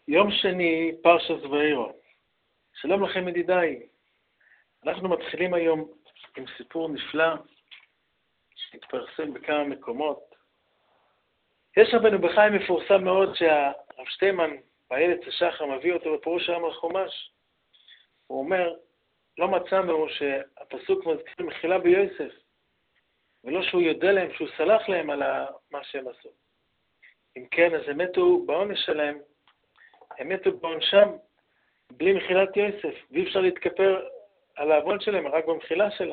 יום שני, פרשת ואירו. שלום לכם ידידיי. אנחנו מתחילים היום עם סיפור נפלא שהתפרסם בכמה מקומות. יש רבנו בחיים מפורסם מאוד שהרב שטיימן באילת השחר מביא אותו בפירוש העם על חומש. הוא אומר, לא מצאנו שהפסוק מזכיר מחילה ביוסף, ולא שהוא יודע להם, שהוא סלח להם על מה שהם עשו. אם כן, אז הם מתו בעונש שלהם, הם מתו בעונשם בלי מחילת יוסף, ואי אפשר להתכפר על העוון שלהם, רק במחילה שלהם.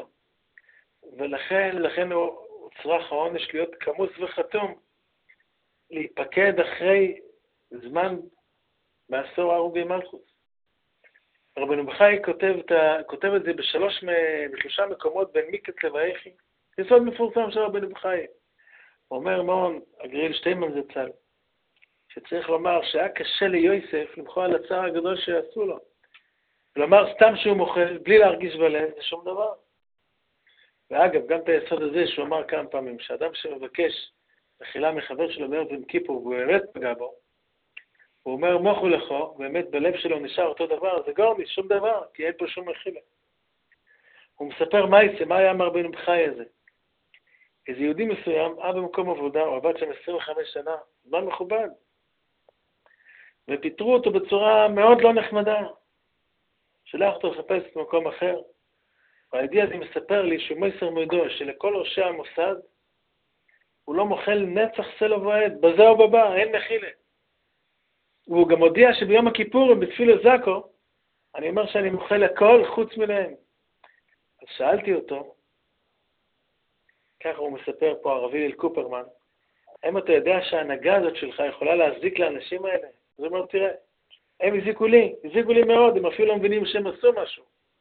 ולכן הוא צריך העונש להיות כמוס וחתום, להיפקד אחרי זמן בעשור הרוגי מלכות. רבנו בחי כותב את זה בשלושה מקומות בין מיקת לבאיכי. יסוד מפורסם של רבנו בחי. הוא אומר מון, הגריל שטיימן זצ"ל, שצריך לומר שהיה קשה ליוסף למחול על הצער הגדול שעשו לו. כלומר, סתם שהוא מוחל, בלי להרגיש בלב, זה שום דבר. ואגב, גם את היסוד הזה שהוא אמר כמה פעמים, שאדם שמבקש מחילה מחבר שלו בערב יום כיפור, והוא באמת פגע בו, הוא אומר, מוחו לכו, באמת בלב שלו נשאר אותו דבר, זה גורניס, שום דבר, כי אין פה שום מחילה. הוא מספר מה היה רבנו בחי הזה. איזה יהודי מסוים, במקום עבודה, הוא עבד שם 25 שנה, זמן מכובד. ופיטרו אותו בצורה מאוד לא נחמדה. שלח אותו לחפש את מקום אחר. והידיע הזה מספר לי שהוא מסר מוידו, שלכל ראשי המוסד, הוא לא מוחל נצח סלו ועד, בזה או בבא, אין מחילה. והוא גם הודיע שביום הכיפורים, בתפילו זקו, אני אומר שאני מוחל הכל חוץ מלהם. אז שאלתי אותו, ככה הוא מספר פה הרבי אל קופרמן, האם אתה יודע שההנהגה הזאת שלך יכולה להזיק לאנשים האלה? אז הוא אומר, תראה, הם הזיקו לי מאוד, הם אפילו לא מבינים שהם עשו משהו.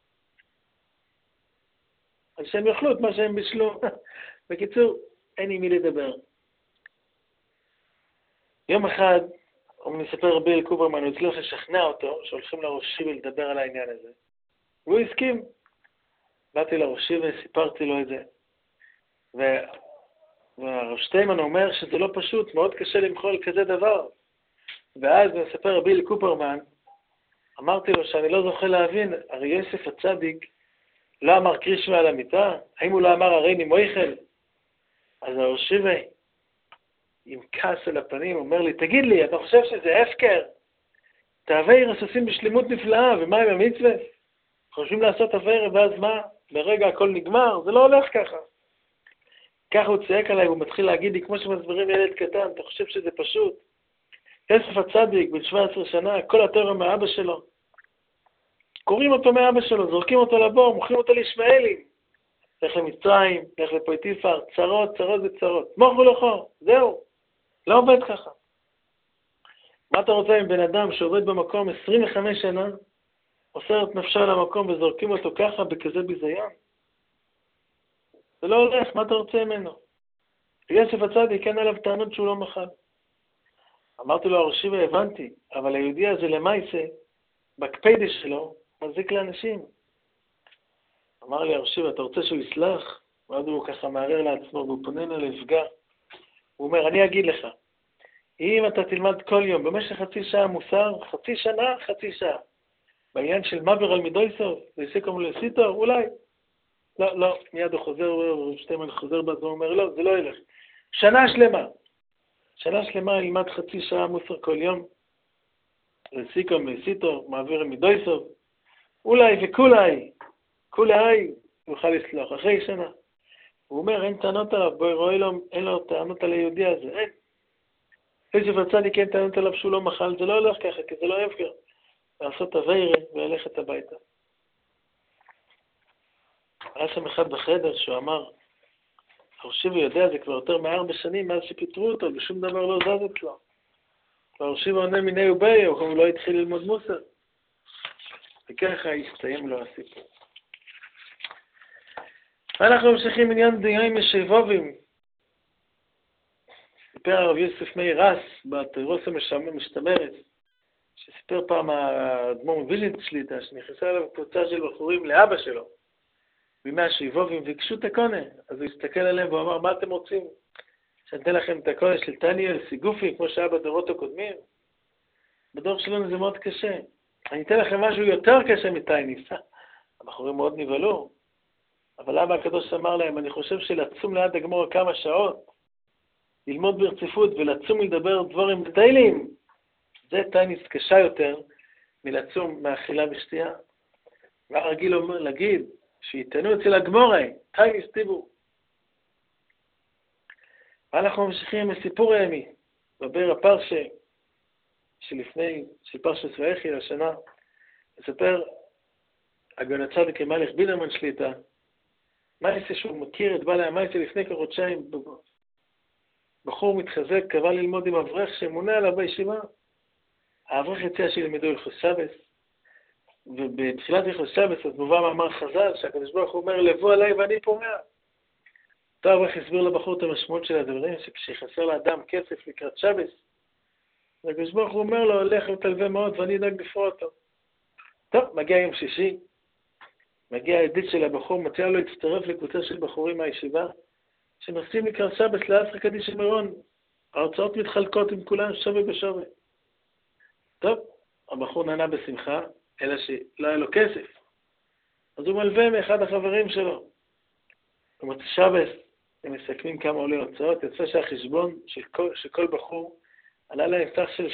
אז שהם יאכלו את מה שהם בישלו. בקיצור, אין עם מי לדבר. יום אחד, הוא מספר רבי אל קופרמן, הוא הצליח לשכנע אותו, שהולכים לראשי ולדבר על העניין הזה. והוא הסכים. באתי לראשי וסיפרתי לו את זה. והרב שטיימן אומר שזה לא פשוט, מאוד קשה למחול כזה דבר. ואז מספר רבי אל קופרמן, אמרתי לו שאני לא זוכה להבין, הרי יוסף הצדיק לא אמר קרישמה על המיטה, האם הוא לא אמר הריני מויכל? אז הרשיבי, עם כעס על הפנים, אומר לי, תגיד לי, אתה חושב שזה הפקר? תאווי רסוסים בשלימות נפלאה, ומה עם המצווה? חושבים לעשות אביירה, ואז מה? ברגע הכל נגמר, זה לא הולך ככה. ככה הוא צייק עליי, הוא מתחיל להגיד לי, כמו שמסברים ילד קטן, אתה חושב שזה פשוט? יוסף הצדיק, בן 17 שנה, כל התורה מאבא שלו. קוראים אותו מאבא שלו, זורקים אותו לבור, מוכרים אותו לישמעאלים. לך למצרים, לך לפויטיפר, צרות וצרות. מוחו לכו, זהו. לא עובד ככה. מה אתה רוצה עם בן אדם שעובד במקום 25 שנה, עושה את נפשו על המקום וזורקים אותו ככה בכזה ביזיון? זה לא הולך, מה אתה רוצה ממנו? יוסף הצדיק, אין עליו טענות שהוא לא מחל. אמרתי לו, הראשי והבנתי, אבל היהודי הזה למעשה, בקפדה שלו, מזיק לאנשים. אמר לי הראשי, אתה רוצה שהוא יסלח? ואז הוא ככה מערער לעצמו, והוא פונה לפגע. הוא אומר, אני אגיד לך, אם אתה תלמד כל יום, במשך חצי שעה מוסר, חצי שעה, בעניין של מעבר על מידויסוב, וסיכום לסיטור, אולי. לא, מיד הוא חוזר, שטיימן חוזר בזמן, הוא אומר, לא, זה לא ילך. שנה שלמה ילמד חצי שעה מוסר כל יום, לסיכום לסיטור, מעבר על מידויסוב, אולי וכולי, יוכל לסלוח, אחרי שנה. הוא אומר, אין טענות עליו, בואי רואה לו, אין לו טענות על היהודי הזה, אין. יוסף הצדיק אין טענות עליו שהוא לא מחל, זה לא הולך ככה, כי זה לא הפקר. לעשות אביירה וללכת הביתה. היה שם אחד בחדר שהוא אמר, הרשיבי יודע, זה כבר יותר מ4 שנים מאז שפיטרו אותו, ושום דבר לא זז אצלו. והרשיבי עונה מיני ובי, הוא לא התחיל ללמוד מוסר. וככה הסתיים לו הסיפור. ואנחנו ממשיכים עניין דיונים משייבובים. סיפר הרב יוסף מאיר רס, בתירוס המשתמרת, שסיפר פעם האדמו"ר מוויז'ניץ שליטה, שנכנסה אליו קבוצה של בחורים לאבא שלו, בימי השייבובים, וביקשו את הקונה. אז הוא הסתכל עליהם ואמר, מה אתם רוצים? שאני אתן לכם את הקונה של טניאל סיגופי, כמו שהיה בדורות הקודמים? בדור שלנו זה מאוד קשה. אני אתן לכם משהו יותר קשה מטייניס. הבחורים מאוד נבהלו, אבל אבא הקדוש אמר להם, אני חושב שלצום ליד הגמור כמה שעות, ללמוד ברציפות ולצום לדבר דברים דתיילים, זה טייניס קשה יותר מלצום מאכילה ושתייה. והרגיל אומר להגיד, שיתנו אצל הגמורי, טייניס דיבור. ואנחנו ממשיכים מסיפור הימי, בבר הפרשה, של פרשת ויחי לשנה, מספר הגאון הצדיק מלך בידרמן שליטה, מייסה שהוא מכיר את בעלי המייסה לפני כחודשיים, בחור מתחזק, קבע ללמוד עם אברך שמונה עליו בישיבה. האברך הציע שילמדו הלכות שבת, ובתחילת הלכות שבת אז מובא מאמר חז"ל, שהקדוש ברוך הוא אומר, לבוא עליי ואני פורע. אותו אברך הסביר לבחור את המשמעות של הדברים, שכשחסר לאדם כסף לקראת שבת, הקדוש ברוך הוא אומר לו, לך ותלווה מאוד ואני אדאג לפרוע אותו. טוב, מגיע יום שישי, מגיע העדית של הבחור, מציע לו להצטרף לקבוצה של בחורים מהישיבה, שנוסעים לקראת שבת לאסר קדיש מירון. ההוצאות מתחלקות עם כולם שווה בשווה. טוב, הבחור נענה בשמחה, אלא שלא היה לו כסף. אז הוא מלווה מאחד החברים שלו. במוצאי שבת, הם מסכמים כמה עולה הוצאות, יצא שהחשבון של כל בחור עלה להם סך של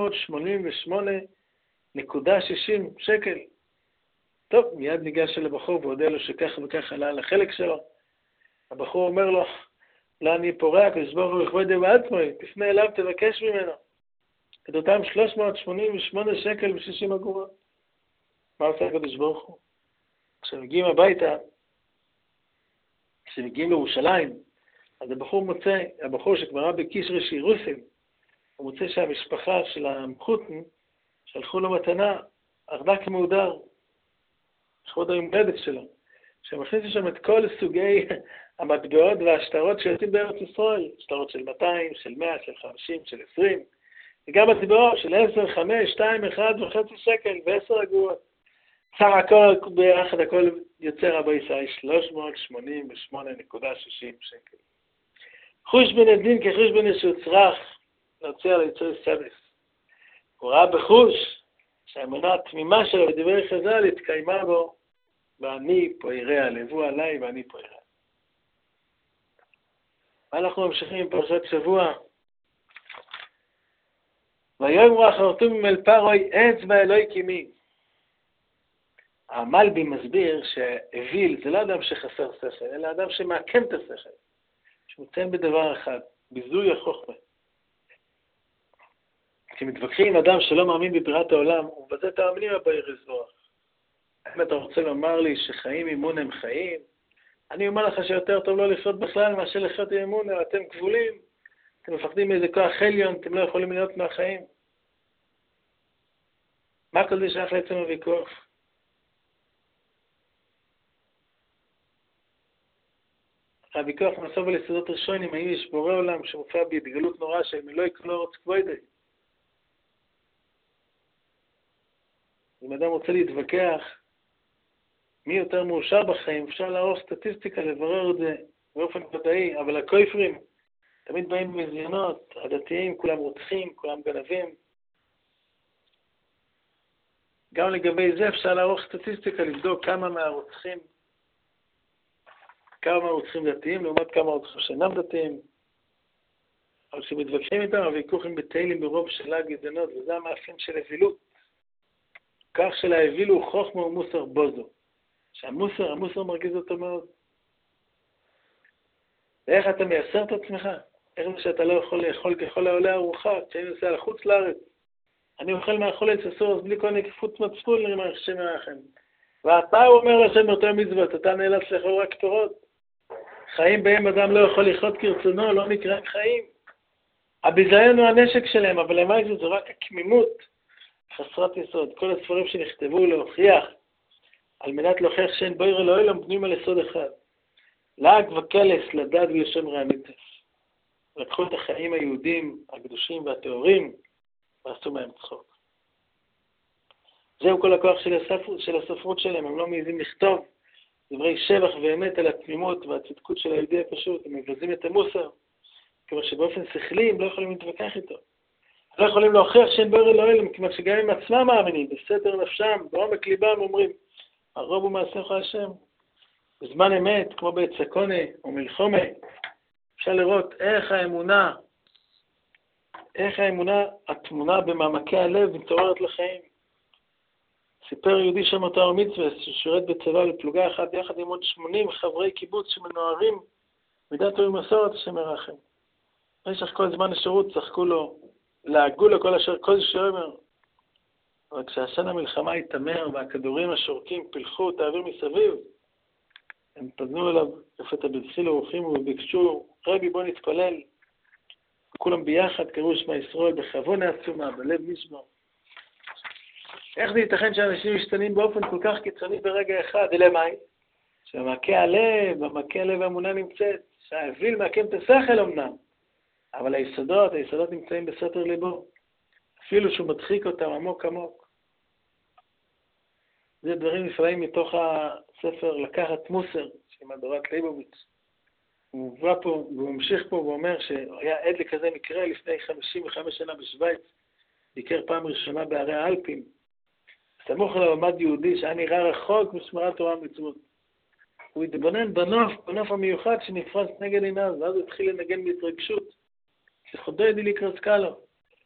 388.60 שקל. טוב, מיד ניגש אל הבחור והודיע לו שכך וכך עלה על החלק שלו. הבחור אומר לו, לא אני פורע, הקדוש ברוך הוא יכבוד בעצמו, תפנה אליו, תבקש ממנו. את אותם 388 שקל ו60 אגורות. מה עושה הקדוש ברוך הוא? כשמגיעים הביתה, כשמגיעים לירושלים, אז הבחור שכבר היה בקישרי שירוסים, הוא מוצא שהמשפחה של המחותן שלחו לו מתנה, ארנק מהודר, לכבוד היום הולדת שלו, שהם הכניסו שם את כל סוגי המטבעות והשטרות שיוצאים בארץ ישראל, שטרות של 200, של 100, של 50, של 20, וגם מטבעות של 10, 5, 2, 1.5 שקל ו10 אגורות. סך הכל ביחד הכל יוצא רבי ישראל 388.60 שקל. חוש בן הדין כחוש בן שצרך להוציא על יצוי סבס. הוא ראה בחוש שהאמונה התמימה שלו בדברי חז"ל התקיימה בו, ואני פוערע, לבוא עליי ואני פוערע. ואנחנו ממשיכים עם פרשת שבוע. ויאמרו החרטומים אל פרעה אצבע אלוהי קימי. המלבי מסביר שאוויל זה לא אדם שחסר שכל, אלא אדם שמעקם את השכל, שמציין בדבר אחד, ביזוי החוכמה. כשמתווכחים עם אדם שלא מאמין בבריאת העולם, ובזה תאמינים הבאר יזבח. אם אתה רוצה לומר לי שחיים אימון הם חיים, אני אומר לך שיותר טוב לא לחיות בכלל מאשר לחיות עם אימון, אתם כבולים, אתם מפחדים מאיזה כוח עליון, אתם לא יכולים להיות מהחיים. מה כל זה שייך לעצם הוויכוח? הוויכוח מסוב על יסודות ראשונים, האם יש בורא עולם שמופיע בהתגלות נורא של מילוי כל אורץ כבודי. אם אדם רוצה להתווכח מי יותר מאושר בחיים, אפשר לערוך סטטיסטיקה, לברר את זה באופן ודאי, אבל הכופרים תמיד באים במזיונות, הדתיים כולם רוצחים, כולם גנבים. גם לגבי זה אפשר לערוך סטטיסטיקה, לבדוק כמה מהרוצחים דתיים, לעומת כמה רוצחים שאינם דתיים. אבל כשמתווכחים איתם, הוויכוח הם בתהילים ברוב שלה גזענות, וזה המאפיין של אווילות. כך של האוויל הוא חוכמה ומוסר בוזו. שהמוסר מרגיז אותו מאוד. ואיך אתה מייסר את עצמך? איך זה שאתה לא יכול לאכול ככל העולה ארוחה, כשאני נוסע לחוץ לארץ? אני אוכל מאכול עץ אסור, אז בלי כל נקיפות מצפון למה השם ירחם. ואתה אומר לשם יותר מצוות, אתה נאלץ לאכול רק תורות. חיים בהם אדם לא יכול לחיות כרצונו, לא נקראים חיים. הביזיון הוא הנשק שלהם, אבל למעשה זה רק הכמימות, חסרת יסוד. כל הספרים שנכתבו להוכיח, על מנת להוכיח שאין בויר אלוהי, הם בנויים על יסוד אחד. לעג וקלס, לדעת ולשם רעמיתס. לקחו את החיים היהודים, הקדושים והטהורים, ועשו מהם צחוק. זהו כל הכוח של הספרות שלהם, הם לא מעיזים לכתוב דברי שבח ואמת על התמימות והצדקות של היהודי הפשוט, הם מבזים את המוסר, כמו שבאופן שכלי הם לא יכולים להתווכח איתו. לא יכולים להוכיח שאין בורא אלוהים, כיוון שגם הם עצמם מאמינים, בסתר נפשם, בעומק ליבם אומרים, הרוב הוא מעשיך השם. בזמן אמת, כמו בצקונה או מלחומה, אפשר לראות איך האמונה התמונה במעמקי הלב מתעוררת לחיים. סיפר יהודי שם אותו מצווה, ששירת בצבא לפלוגה אחת, יחד עם עוד 80 חברי קיבוץ שמנוערים מדת ומסורת השם ירחם. במשך כל זמן השירות צחקו לו, לעגו לו כל שאומר. אבל כשעשן המלחמה התאמר והכדורים השורקים פילחו את האוויר מסביב, הם פזנו אליו לפתע בדחילו ורוחים וביקשו, רבי בוא נתפלל. כולם ביחד קראו שמע ישראל בכוונה עצומה, בלב נשבר. איך זה ייתכן שאנשים משתנים באופן כל כך קיצוני ברגע אחד? אלא מאי? שבמעקה הלב האמונה נמצאת, שהאוויל מעקם את השכל אמנם, אבל היסודות נמצאים בסתר ליבו, אפילו שהוא מדחיק אותם עמוק עמוק. זה דברים נפלאים מתוך הספר לקחת מוסר, של מדורת ליבוביץ'. הוא מובא פה, והוא ממשיך פה ואומר שהיה עד לכזה מקרה לפני 55 שנה בשוויץ, ביקר פעם ראשונה בערי האלפים. סמוך אליו עמד יהודי שהיה נראה רחוק משמרת תורה ומצוות. הוא התבונן בנוף המיוחד שנפרץ נגד עיניו, ואז הוא התחיל לנגן בהתרגשות. שחודד דיליקרס קלו.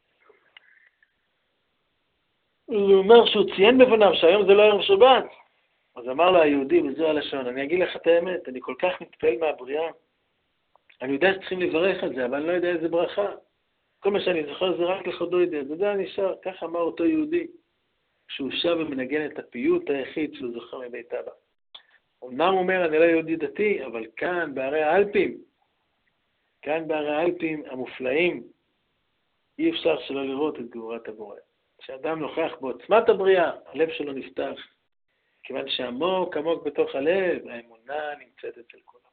הוא אומר שהוא ציין בפניו שהיום זה לא ערב שבת. אז אמר לו היהודי בזו הלשון, אני אגיד לך את האמת, אני כל כך מתפעל מהבריאה. אני יודע שצריכים לברך על זה, אבל אני לא יודע איזה ברכה. כל מה שאני זוכר זה רק לחודד, זה נשאר, כך אמר אותו יהודי. שהוא שב ומנגן את הפיוט היחיד שהוא זוכר מבית אבא. אמנם אומר, אני לא יהודי דתי, אבל כאן בערי האלפים המופלאים, אי אפשר שלא לראות את גבורת הבורא. כשאדם נוכח בעוצמת הבריאה, הלב שלו נפתח, כיוון שעמוק עמוק בתוך הלב, האמונה נמצאת אצל כולם.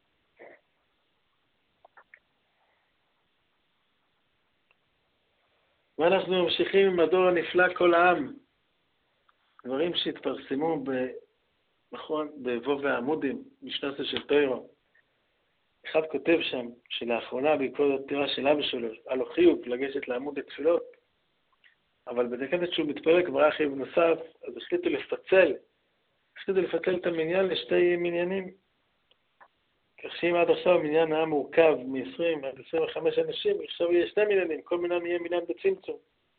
ואנחנו ממשיכים עם הדור הנפלא כל העם, דברים שהתפרסמו בבוא והעמודים, משנתו של תוירו. אחד כותב שם שלאחרונה בעקבות הפטירה של אבא שלו, היה לו חיוב לגשת לעמוד התפילות, אבל בדקת שהוא מתפלל כבר היה חיוב נוסף, אז החליטו לפצל את המניין לשתי מניינים. כך שאם עד עכשיו המניין היה מורכב מ-20 עד 25 אנשים, עכשיו יהיה שני מניינים, כל מניין יהיה מניין בצמצום.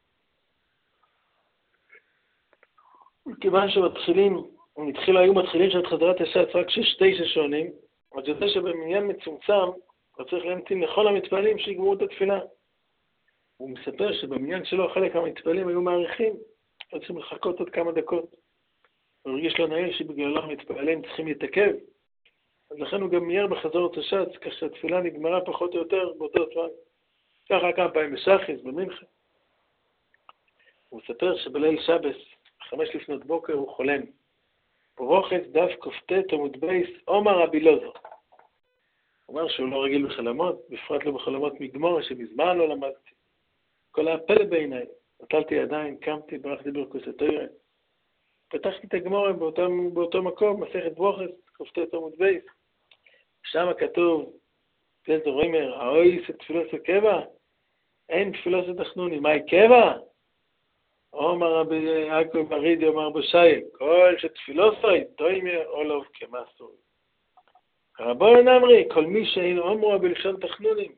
כיוון היו מתחילים שאת חזרת השעת רק 6-9 שונים, אז יוצא שבמניין מצומצם, הוא צריך להמתין לכל המתפעלים שיגמרו את התפילה. הוא מספר שבמניין שלו חלק המתפעלים היו מעריכים, היו צריכים לחכות עוד כמה דקות. הוא הרגיש לו נעים שבגללו המתפעלים צריכים להתעכב, אז לכן הוא גם מייר בחזור את השעת, כך שהתפילה נגמרה פחות או יותר באותו זמן. ככה כמה פעמים בשחיס, במנחה. הוא מספר שבליל שבס, 5 לפנות בוקר, הוא חולם. פרוחת דף כ"ט עמוד בייס, עומר רבי לוזו. הוא אומר שהוא לא רגיל בחלומות, בפרט לא בחלומות מגמור, שמזמן לא למדתי. כל הפלא בעיניי, נטלתי ידיים, קמתי, ברחתי ברכוס התוירה. פתחתי את הגמורה באותו מקום, מסכת ברוכת, כ"ט עמוד בייס. שם כתוב, פלזו רימר, האויס את תפילוסו קבע? אין תפילוסו תחנוני, מהי קבע? אומר רבי יעקב מרידי, אומר בשי, כל שתפילוסוי, תוימר אולוב כמסוי. רבון אמרי, כל מי שאין אומרו בלשון תחנונים,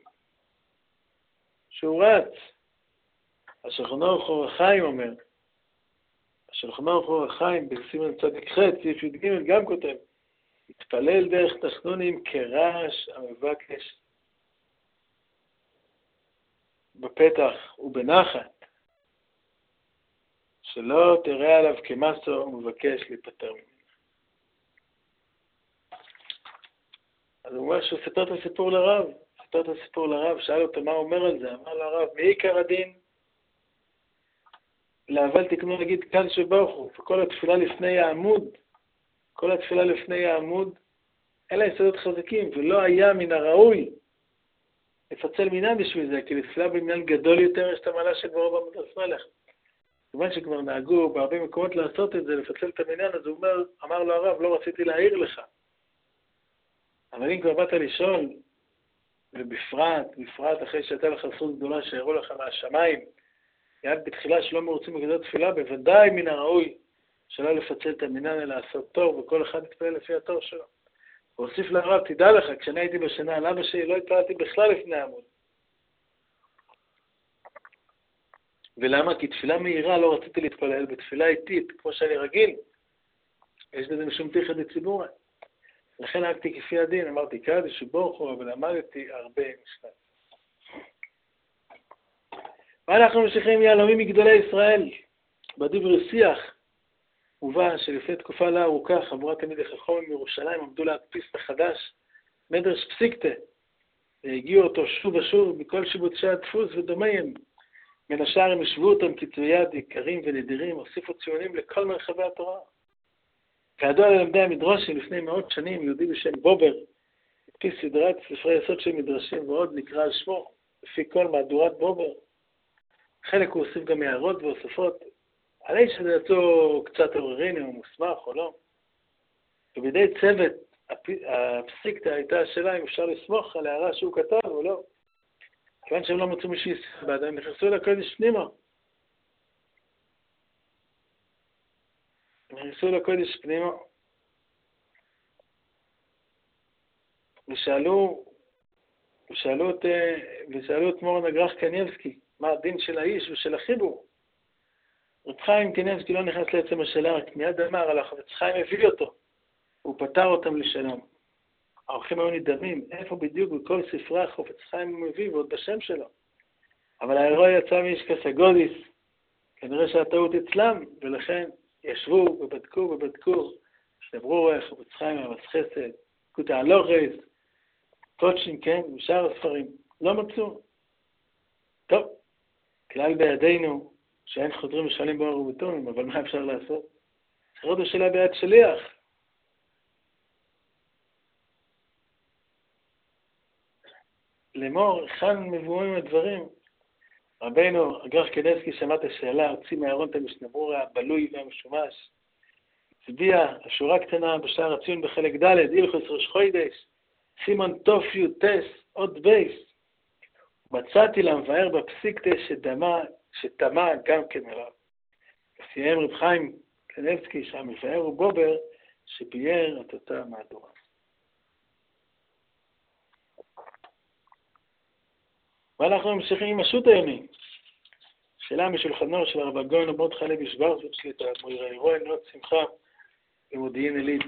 שהוא רץ. השולחן ערוך אור החיים אומר, השולחן ערוך אור החיים, בסימן צדיק ח' סעיף י"ג גם כותב, התפלל דרך תחנונים כרעש המבקש בפתח ובנחת. שלא תראה עליו כמסו ומבקש להיפטר ממנו. אז הוא אומר שהוא ספר את הסיפור לרב, שאל אותו מה הוא אומר על זה, אמר לו הרב, מעיקר הדין, לאבל תקנו להגיד כאן שברוך הוא, וכל התפילה לפני העמוד, אלה יסודות חזקים, ולא היה מן הראוי לפצל מניין בשביל זה, כי לתפילה במניין גדול יותר יש את המעלה של ברוב עמודת מלך. כיוון שכבר נהגו בהרבה מקומות לעשות את זה, לפצל את המניין, אז הוא אמר לו הרב, לא רציתי להעיר לך. אבל אם כבר באת לשאול, ובפרט אחרי שהייתה לך זכות גדולה שהראו לך מהשמיים, יד בתחילה שלא מרוצים בגדול תפילה, בוודאי מן הראוי שלא לפצל את המינן אלא לעשות תור, וכל אחד יתפלל לפי התור שלו. והוסיף לרב, תדע לך, כשאני הייתי בשנה על אבא שלי, לא התפללתי בכלל לפני העמוד. ולמה? כי תפילה מהירה לא רציתי להתפלל, בתפילה איטית, כמו שאני רגיל, יש בזה משום תיכא דציבורא. לכן נהגתי כפי הדין, אמרתי קדיש וברוך הוא, אבל למדתי הרבה משפט. ואנחנו ממשיכים יהלומים מגדולי ישראל. בדברי שיח מובא שלפני תקופה לא ארוכה, חבורת תלמידי חכמים מירושלים עמדו להדפיס מחדש מדרש פסיקתא, והגיעו אותו שוב ושוב מכל שיבוצי הדפוס ודומיהם. מן השאר הם ישבו אותם כתבי יד יקרים ונדירים, הוסיפו ציונים לכל מרחבי התורה. כידוע ללמדי המדרשים לפני מאות שנים, יהודי בשם בובר, הדפיס סדרת ספרי יסוד של מדרשים ועוד נקרא על שמו, לפי כל מהדורת בובר. חלק הוא הוסיף גם הערות והוספות, עלי שדעתו קצת עוררין אם הוא מוסמך או לא. ובידי צוות הפסיקתא הייתה השאלה אם אפשר לסמוך על הערה שהוא כתב או לא. כיוון שהם לא מצאו מי שיסמך בעד, הם נכנסו לקודש פנימה. ושאלו את מורן הגר"ח קניבסקי, מה הדין של האיש ושל החיבור? רב חיים קניבסקי לא נכנס לעצם השאלה, רק מיד אמר, על החפץ חיים הביא אותו, הוא פתר אותם לשלום. האורחים היו נדהמים, איפה בדיוק בכל ספרי החפץ חיים הוא מביא, ועוד בשם שלו. אבל האירוע יצא מאיש כסגודיס, כנראה שהטעות אצלם, ולכן ישבו ובדקו, שדברו חפץ חיים, אבס חסד, קוטע הלוחס, קודשים, כן, ושאר הספרים, לא מצאו. טוב, כלל בידינו, שאין חודרים ושואלים בו הרובטונים, אבל מה אפשר לעשות? שחרות השאלה ביד שליח. לאמור, היכן מבואים הדברים? רבינו, הגר"ח קניבסקי שמע את השאלה, הוציא מהארון את המשנה ברורה, הבלוי והמשומש, הצביע, השורה קטנה בשער הציון בחלק ד', הלכות ראש חודש, סימן תוף יוטס, עוד בייס. מצאתי למבאר בפסיקתא שתמה גם כן אליו. סיים רב חיים קניבסקי שהמבאר הוא בובר שבייר את אותה מהדורה. ואנחנו ממשיכים עם השו"ת היומי. שאלה משולחנו של הרב הגאון מרדכי לוי שוורץ, שליטה מוירה אירוע, נאות שמחה במודיעין עילית.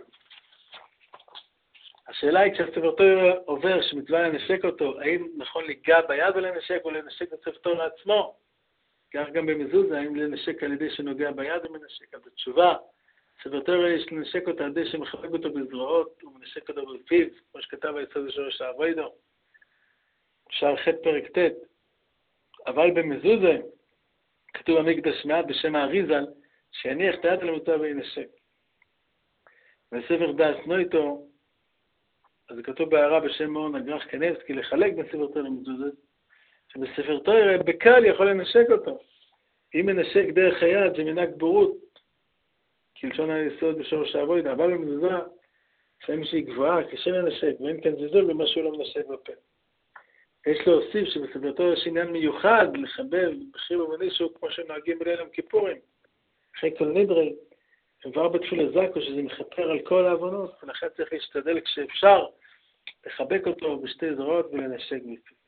השאלה היא, כשהספר תורה עובר שמצווה לנשק אותו, האם נכון ליגע ביד ולנשק או לנשק את הספר תורה לעצמו? כך גם במזוזה, האם לנשק על ידי שנוגע ביד ומנשק? אז התשובה, ספר תורה יש לנשק אותו על ידי שמחבק אותו בזרועות ומנשק אותו בפיו, כמו שכתב היסוד השורש העבודה. שער ח' פרק ט', אבל במזוזה כתוב המקדש מעט בשם האריזל, שיניח את היד על המוטה וינשק. בספר דעת נויטו, אז כתוב בהערה בשם מורן הגר"ח קניבסקי לחלק בין ספר תורה למזוזה, שבספר תורה בקל יכול לנשק אותו. אם מנשק דרך היד זה מנהג בורות, כלשון היסוד בשורש העבודה, אבל במזוזה, לפעמים שהיא גבוהה, קשה לנשק, ואין כאן זלזול במה שהוא לא מנשק בפה. יש להוסיף שבספר תורה יש עניין מיוחד לחבר בחיל ובנישו כמו שנוהגים בליל יום כיפורים. אחרי כל נדרי, כבר בתפילה זקו שזה מכפר על כל העוונות, ולכן צריך להשתדל כשאפשר לחבק אותו בשתי זרועות ולנשק בפיו.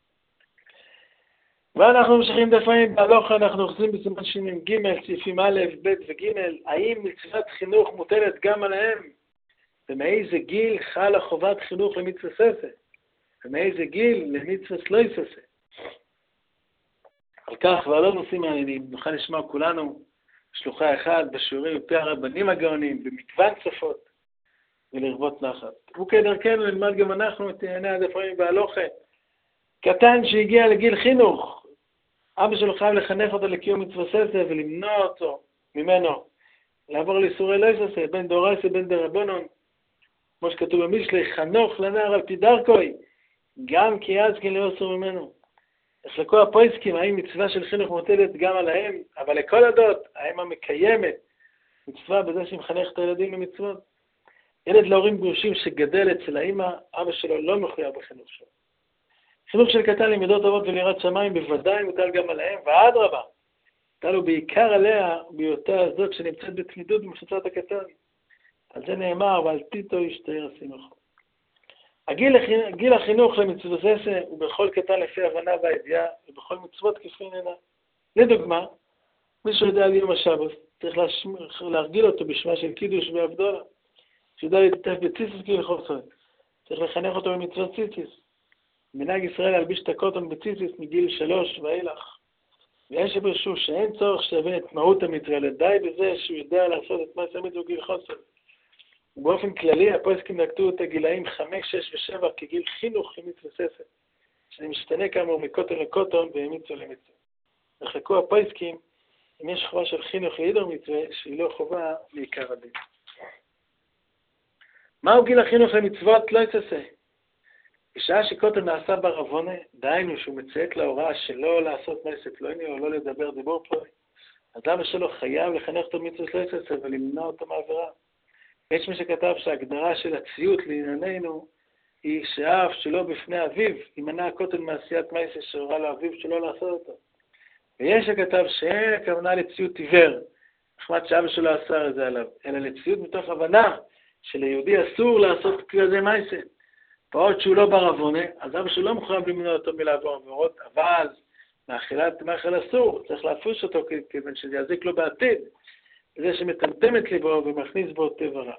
ואנחנו ממשיכים דפים בהלוכה, אנחנו אוחזים בסימן ש"ג, סעיפים א', ב' וג', האם מצוות חינוך מוטלת גם עליהם? ומאיזה גיל חלה חובת חינוך למצווה ססה? ומאיזה גיל למצוות לא יססה? על כך ועל עוד נושאים מעניינים, נוכל לשמוע כולנו שלוחה אחד בשיעורים בפי הרבנים הגאונים, במגוון שפות, ולרבות נחת. וכדרכנו נלמד גם אנחנו את ענייני הדפים בהלוכה. קטן שהגיע לגיל חינוך, אבא שלו חייב לחנך אותו לקיום מצווה ססה ולמנוע אותו ממנו, לעבור לאיסורי לא יססה, בין דאורייתא בין דרבנן, כמו שכתוב במשלי, חנוך לנער על פי דרכוי, גם כי יזקין לא אסור ממנו. יחלקו הפויסקים, האם מצווה של חינוך מוטלת גם עליהם, אבל לכל הדעות, האם המקיימת מצווה בזה שמחנך את הילדים למצוות? ילד להורים גרושים שגדל אצל האמא, אבא שלו לא מחויב בחינוך שלו. חינוך של קטן למידות טובות וליראת שמיים בוודאי מוטל גם עליהם, ואדרבה, מוטל לו בעיקר עליה בהיותה הזאת שנמצאת בתמידות במחיצת הקטן. על זה נאמר, ועל טיטו ישתער החינוך. גיל החינוך למצוות זה הוא בכל קטן לפי הבנה והידיעה, ובכל מצוות כפי נהנה. לדוגמה, מי שיודע על יום השבת, צריך להרגיל אותו בשמה של קידוש ועבדולה. שיודע להתעטף בציציס כהלכות צוות. צריך לחנך אותו במצוות ציציס. מנהג ישראל להלביש את הקוטון בציציס מגיל 3 ואילך. ויש שברשו שאין צורך שיבין את מהות המצווה, לדי בזה שהוא יודע לעשות את מעשה המצווה בגיל חוסר. ובאופן כללי, הפוסקים נקטו את הגילאים 5, 6 ו7 כגיל חינוך למצווה ססת, שזה משתנה כאמור מקוטון לקוטון ומצווה למצווה. נחלקו הפוסקים אם יש חובה של חינוך לידר מצווה, שהיא לא חובה לעיקר הדין. מהו גיל החינוך למצוות לא יצסה? בשעה שקוטון נעשה בעוונה, דהיינו שהוא מציית להוראה שלא לעשות מעשה פלוני או לא לדבר דיבור פלוני, אז אבא שלו חייב לחנך אותו מצוות לא יצסה ולמנוע אותו מעבירה. יש מי שכתב שההגדרה של הציות לענייננו היא שאף שלא בפני אביו יימנע הקוטון מעשיית מעשה שהורה לאביו שלא לעשות אותו. ויש שכתב שאין הכוונה לציות עיוור, נחמד שאבא שלו אסר את זה עליו, אלא לציות מתוך הבנה שליהודי אסור לעשות כזה מעשה. פעוד שהוא לא בעוונה, אז אבא שלו לא מחויב למנוע אותו מלעבור עבירות, אבל מאכל אסור, צריך להפריש אותו כיוון שזה יזיק לו בעתיד, זה שמטמטם את ליבו ומכניס בו טבע רע.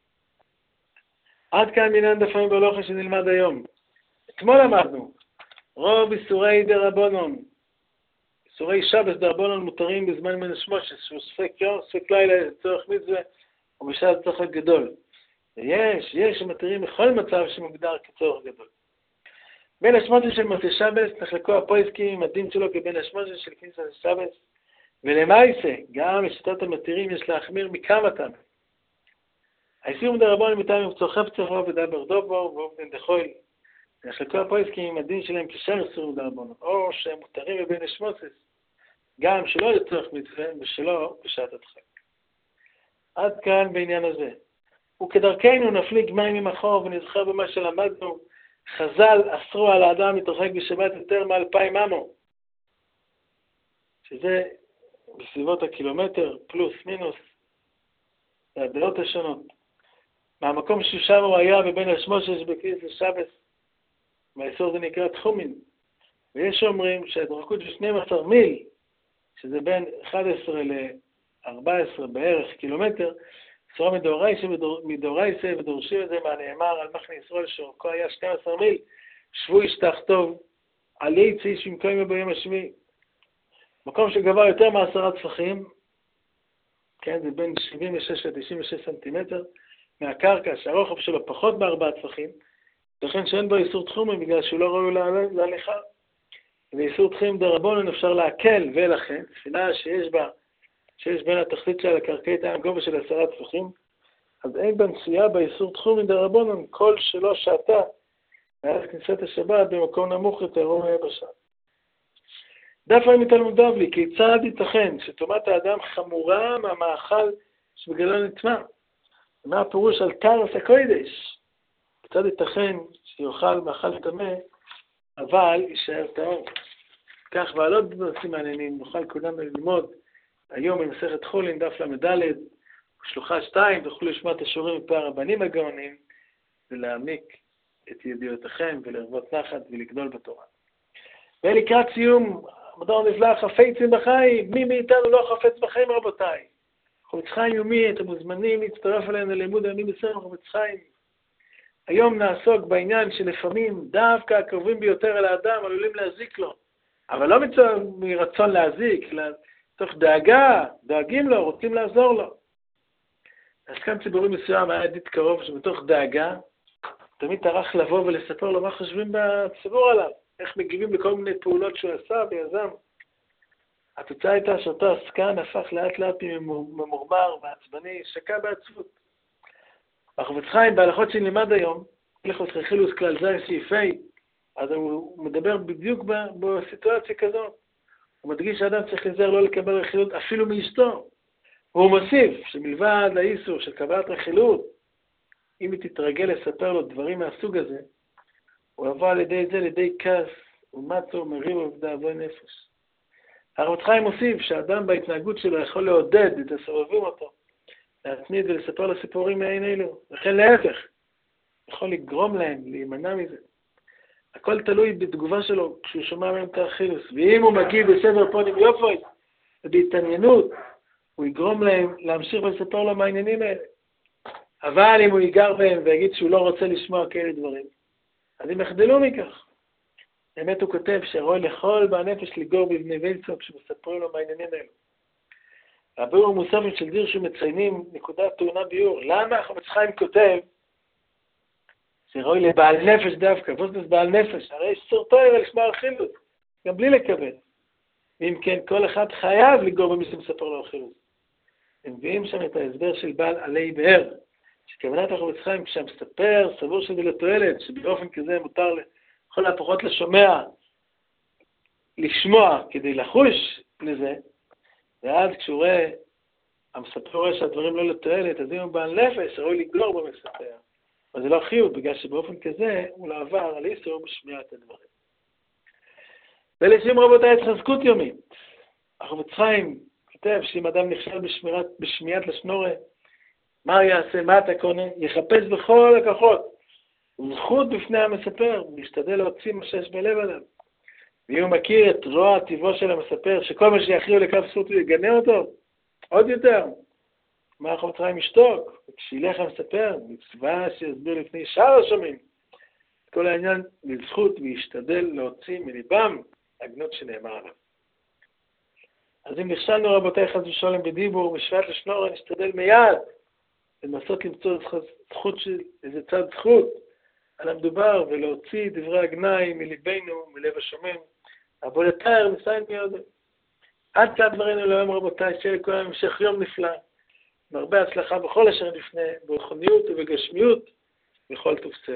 עד כאן מניין דפים בהלכה שנלמד היום. אתמול למדנו, רוב איסורי דרבנן, איסורי שבת דרבנן מותרים בזמן מנשמוש, שהוא ספק יום, ספק לילה לצורך מצווה, ובשעת צורך גדול. ויש שמתירים בכל מצב שמוגדר כצורך גדול. בין השמונה של מוצאי שבת נחלקו הפוסקים עם הדין שלו כבין השמונה של כניסת השבת, ולמעשה, גם לשיטת המתירים יש להחמיר מכמה טעמים. האיסור מדרבנן מטעמים צורכי צורכו ודבר דובו ואופן דחוי. נחלקו הפוסקים עם הדין שלהם כשאר איסור מדרבנן, או שהם מותרים בבין השמוצס, גם שלא לצורך מצווה ושלא בשעת הדחק. עד כאן בעניין הזה. וכדרכנו נפליג מים ממחור ונזכר במה שלמדנו, חז"ל אסרו על האדם להתרחק בשבת יותר מ2,000 אמו, שזה בסביבות הקילומטר, פלוס, מינוס, והדעות השונות. מהמקום ששם הוא היה בבין השמושש בכניסת השבת, מהאיסור זה נקרא תחומין. ויש אומרים שההתרחקות של 12 מיל, שזה בין 11 ל-14 בערך קילומטר, אסורה מדאורייסה ודורשים את זה מהנאמר על מחנה ישראל שאורכו היה 12 מיל, שבו ישתח טוב, על יצי שמקוים ביום השביעי. מקום שגבר יותר מ10 טפחים, כן, זה בין 76 ל-96 סנטימטר, מהקרקע שהרוחב שלו פחות מ4 טפחים, לכן שאין בו איסור תחומים בגלל שהוא לא ראוי להליכה. ואיסור תחומים דרבנן אפשר להקל, ולכן, תפילה שיש בין התחתית של הקרקעית הים גובה של 10 טפחים, אז אין בנסיעה באיסור תחומים דרבנן כל שלא שעתה מאז כניסת השבת במקום נמוך יותר או מהיבשה. דף היום מתלמוד בבלי, כיצד ייתכן שטומאת האדם חמורה מהמאכל שבגללו נטמא? מה הפירוש על תרס הקודש? כיצד ייתכן שיאכל מאכל טמא, אבל יישאר טהור? כך ועלות בנושאים מעניינים, נוכל כולנו ללמוד היום במסכת חולין, דף למד' שלוחה 2, תוכלו לשמוע את השיעורים מפי הרבנים הגאונים, ולהעמיק את ידיעותיכם ולרבות נחת ולגדול בתורה. ולקראת סיום, מדור נפלא, חפצים בחיים. מי מאיתנו לא חפץ בחיים, רבותיי? חפץ חיים יומי, אתם מוזמנים להצטרף אלינו ללימוד היומי בספר חפץ חיים. היום נעסוק בעניין שלפעמים דווקא הקרובים ביותר אל האדם עלולים להזיק לו, אבל לא מרצון להזיק, אלא תוך דאגה, דואגים לו, רוצים לעזור לו. אז כאן ציבורי מסוים היה ידיד קרוב שבתוך דאגה תמיד טרח לבוא ולספר לו מה חושבים בציבור עליו, איך מגיבים לכל מיני פעולות שהוא עשה ויזם. התוצאה הייתה שאותו עסקן הפך לאט לאט ממורמר ועצבני, שקע בעצבות. החפץ חיים בהלכות שנלמד היום, הלכות חילוס כלל זין סעיפי, אז הוא מדבר בדיוק בסיטואציה כזאת. הוא מדגיש שהאדם צריך להיזהר לא לקבל רכילות אפילו מאשתו. והוא מוסיף שמלבד האיסור של קבלת רכילות, אם היא תתרגל לספר לו דברים מהסוג הזה, הוא יבוא על ידי זה לידי כעס, ומצו מריב עובדה אבוי נפש. הרב חיים מוסיף שהאדם בהתנהגות שלו יכול לעודד את הסובבים אותו, להתמיד ולספר לו סיפורים מעין אלו, וכן להפך, יכול לגרום להם להימנע מזה. הכל תלוי בתגובה שלו כשהוא שומע מהם את האחילוס, ואם הוא מגיב בסבר פונים יופי ובהתעניינות, הוא יגרום להם להמשיך ולספר לו מהעניינים האלה. אבל אם הוא ייגר בהם ויגיד שהוא לא רוצה לשמוע כאלה דברים, אז הם יחדלו מכך. באמת הוא כותב שרואה לכל בנפש לגור בבני וילצו כשמספרים לו מהעניינים האלה. הביאור המוספים של דירשו מציינים נקודת טעונה ביור. למה החפץ חיים כותב שרואה לבעל נפש דווקא, פוסטוס בעל נפש, הרי יש סורתו הרי לשמוע ארכילוס, גם בלי לקבל. ואם כן, כל אחד חייב לגור במי שמספר לו ארכילוס. הם מביאים שם את ההסבר של בעל עלי באר, שכוונת החפץ חיים כשהמספר סבור שזה לתועלת, שבאופן כזה מותר לכל הפחות לשומע, לשמוע כדי לחוש לזה, ואז כשהוא רואה, המספר רואה שהדברים לא לתועלת, אז אם הוא בעל נפש, ראוי לגלור במספר. אבל זה לא חיוב, בגלל שבאופן כזה הוא לא עבר על איסור בשמיעת הדברים. ולסיום רבותיי, התחזקות יומית. החפץ חיים כותב שאם אדם נכשל בשמיעת לשנורה, מה הוא יעשה? מה אתה קונה? יחפש בכל הכוחות. זכות בפני המספר, וישתדל להוציא מה שיש בלב עליו. ואם הוא מכיר את רוע טבעו של המספר, שכל מה שיכריעו לקו זכות הוא יגנה אותו, עוד יותר. מה החפץ חיים ישתוק? וכשילך המספר, מצווה שיסביר לפני שאר השומעים. כל העניין לזכות וישתדל להוציא מליבם הגנות שנאמר עליו. אז אם נכשלנו רבותיי חס ושלום בדיבור, בשביעת לשנורה, נשתדל מיד לנסות למצוא זכות של איזה צד זכות על המדובר, ולהוציא דברי הגנאי מליבנו, מלב השומם. עבודתיי נסיים מיד. עד כאן דברינו להיום רבותיי, שיהיה לכולם המשך יום נפלא, עם הרבה הצלחה בכל אשר נפנה, ברוחניות ובגשמיות, בכל טוב סדר.